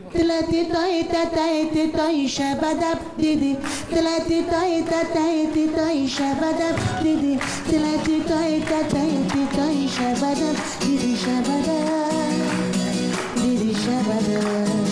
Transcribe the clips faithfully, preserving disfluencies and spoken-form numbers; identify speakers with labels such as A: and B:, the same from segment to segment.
A: Tilati toy tatay toy shabadab didi. Tilati toy tatay toy shabadab didi. Tilati toy tatay toy shabadab didi shabadab didi shabadab.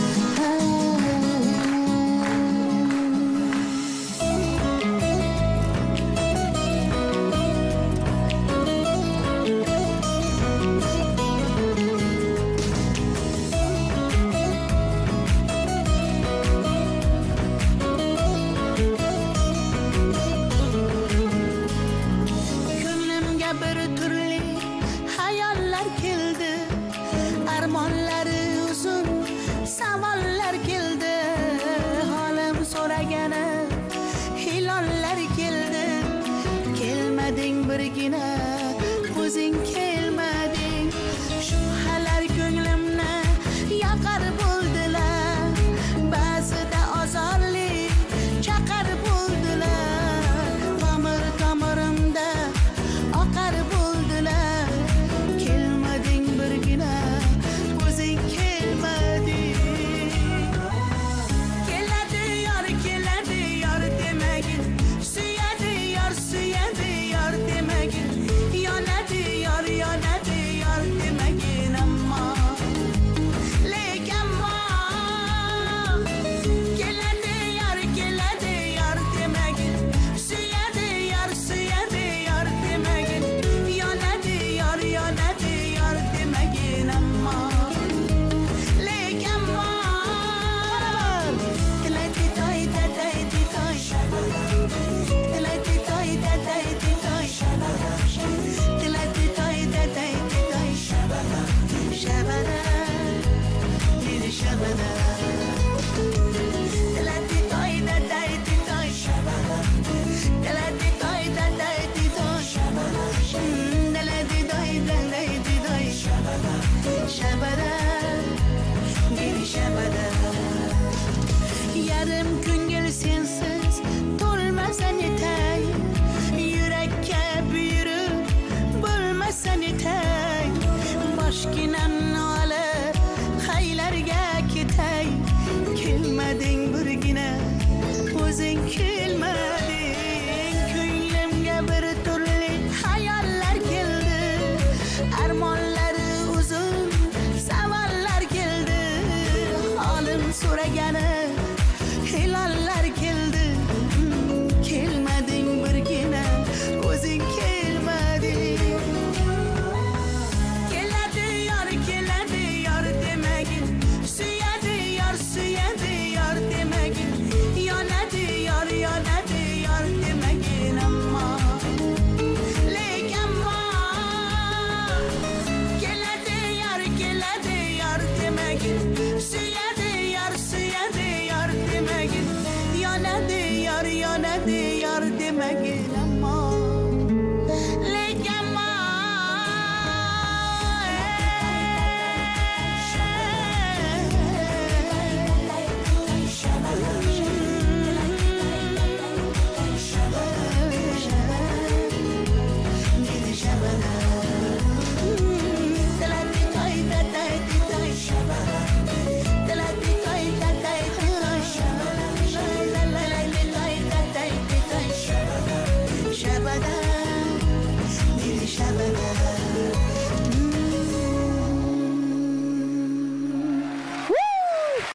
A: O'zing kelmading, shubhalar ko'nglimni yoqar bo'ldilar. Ba'zida ozorli chaqar bo'ldilar. Tomir tomirimda oqar bo'ldilar. Kelmading birgina, o'zing kelmading. Keladi yor, keladi yor demagin, suyadi yor, suyadi yor demagin. Yonadi yor, yonadi yor demagin ammo lek ammo keladi yor, keladi yor demagin, suyadi yor, suyadi yor demagin. Yonadi yor, yonadi yor demagin ammo lek ammo tilati toy tatay toy shabadab. Tilati toy tatay toy shabadab. Tilati toy tatay toy shabadab shabadab didi shabadab. Tilati toy tatay toy shabadab. Tilati toy tatay toy shabadab. Tilati toy tatay toy shabadab shabadab didi shabadab. Yarim ko'ngil sensiz to'lmasan etay, yurakka buyurib bo'lmasan etay. Boshginamni olib haylarga ketay. Kelmading birgina, o'zing kelmading. Ko'nglimga bir turli xayollar keldi. Armonlari uzun savollar keldi. Holim so'ragani